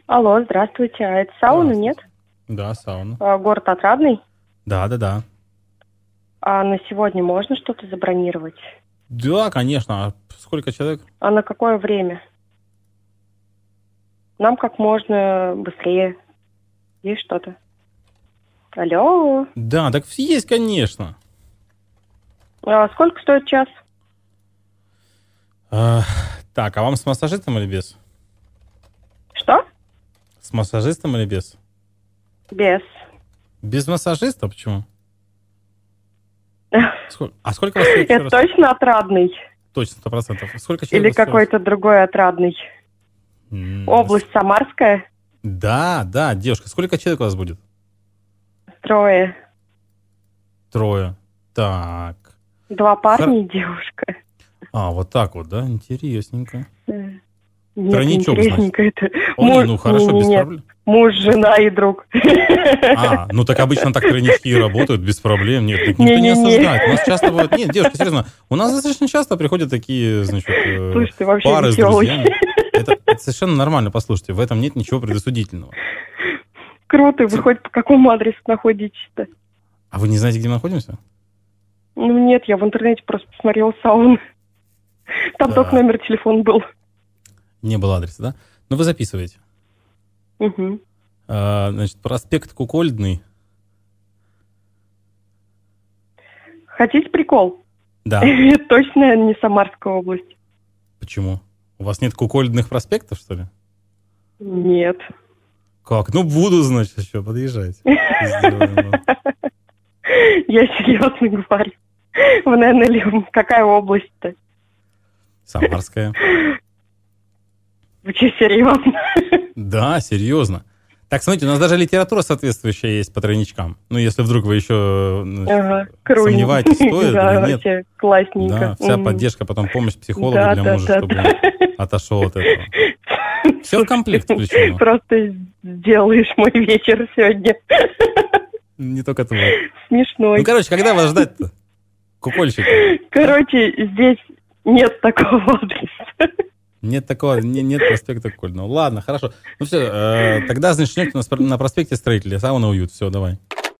Алло, здравствуйте. А это сауна, нет? Да, сауна. Город Отрадный. Да. А на сегодня можно что-то забронировать? Да, конечно. А сколько человек? А на какое время? Нам как можно быстрее. Есть что-то? Алло. Да, так есть, конечно. А сколько стоит час? Так, а вам с массажистом или без? Что? С массажистом или без? Без. Без массажиста? Почему? А сколько у вас человек? Это точно Отрадный? Точно, 100%. Сколько человек? Или какой-то другой Отрадный? Область Самарская? Да, девушка. Сколько человек у вас будет? Трое. Так. 2 парня и девушка. Вот так вот, да? Интересненько. Нет, Тройничок, интересненько значит. это. Хорошо, без проблем. Муж, жена и друг. Ну так обычно так тройнички работают без проблем. Нет, никто не осуждает. У нас часто бывает... Нет, девушка, серьезно, у нас достаточно часто приходят такие, значит, Слушай, ты вообще пары с весёлый. друзьями. Это совершенно нормально, послушайте. В этом нет ничего предосудительного. Круто. Вы хоть по какому адресу находитесь-то? А вы не знаете, где мы находимся? Ну нет, я в интернете просто посмотрела сауну. Там только номер телефона был. Не было адреса, да? Ну вы записываете. Угу. Значит, проспект Кукольдный. Хотите прикол? Да. Это точно не Самарская область. Почему? У вас нет кукольдных проспектов, что ли? Нет. Как? Ну, буду, значит, еще. Подъезжайте. Я серьезно говорю. Вы, наверное, какая область-то? Самарская. Вы что, серьезно? Да, серьезно. Так, смотрите, у нас даже литература соответствующая есть по тройничкам. Ну, если вдруг вы еще сомневаетесь, стоит или нет. Вообще классненько. Да, вся поддержка, потом помощь психолога для мужа, чтобы он отошел от этого. Все в комплект включено. Просто сделаешь мой вечер сегодня. Не только твой. Смешной. Ну, короче, когда вас ждать-то? Кукольщик. Короче, здесь нет такого адреса. Нет такого, нет проспекта Кукольного. Ладно, хорошо. Ну все, тогда, значит, на проспекте Строителей. Сауна Уют. Все, давай.